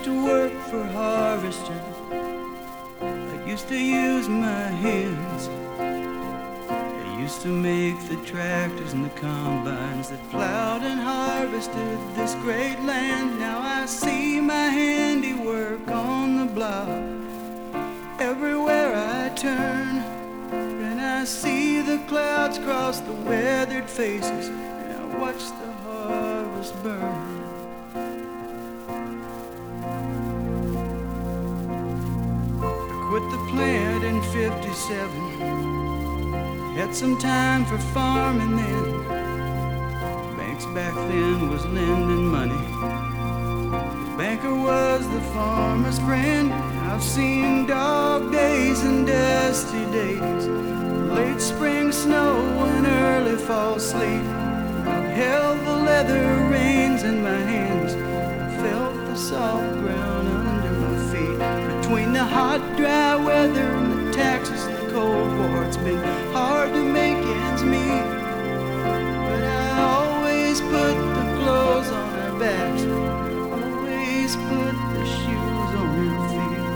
to work for harvester, I used to use my hands. I used to make the tractors and the combines that plowed and harvested this great land. Now I see my handiwork on the block everywhere I turn, and I see the clouds cross the weathered faces, and I watch the harvest burn. Quit the plant in '57. Had some time for farming then. Banks back then was lending money. The banker was the farmer's friend. I've seen dog days and dusty days, late spring snow and early fall sleet. I've held the leather reins in my hands. I felt the soft ground under my feet. Between the hot, dry weather and the taxes and the Cold War, it's been hard to make ends meet. But I always put the clothes on our backs, always put the shoes on our feet.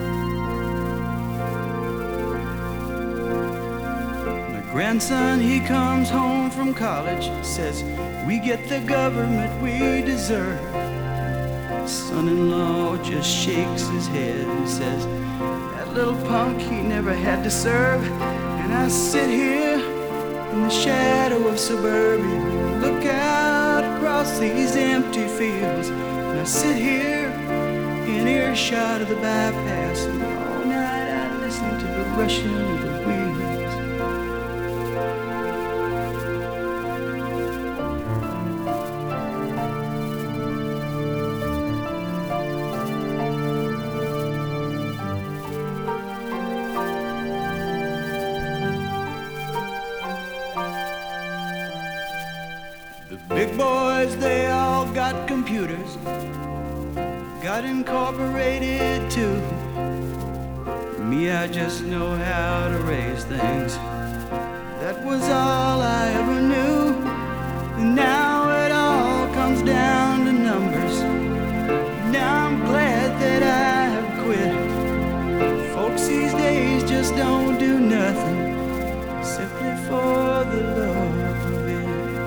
My grandson, he comes home from college, says we get the government we deserve. Son-in-law just shakes his head and says, that little punk, he never had to serve. And I sit here in the shadow of suburbia, look out across these empty fields, and I sit here in earshot of the bypass, and all night I listen to the rushing of the wheels. Big boys, they all got computers, got incorporated too. Me, I just know how to raise things. That was all I ever knew. And now it all comes down to numbers. Now I'm glad that I have quit. Folks these days just don't do nothing simply for the love of it.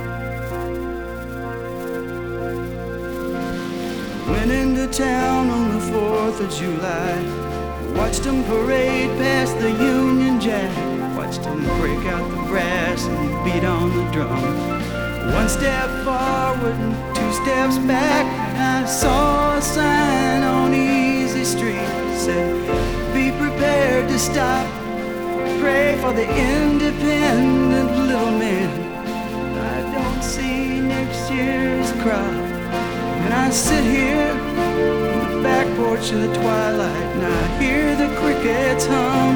Went into town on the 4th of July, watched them parade past the Union Jack, watched them break out the brass and beat on the drum. One step forward and 2 steps back, and I saw a sign on Easy Street that said, be prepared to stop, pray for the independent little man. I don't see next year's crop. And I sit here on the back porch in the twilight, and I hear the crickets hum.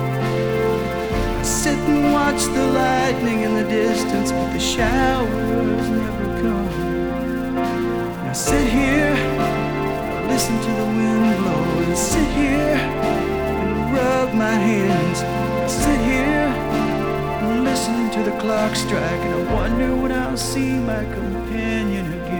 I sit and watch the lightning in the distance, but the showers never come. I sit here, I listen to the wind blow, and sit here and rub my hands. I sit here and listen to the clock strike, and I wonder when I'll see my companion again.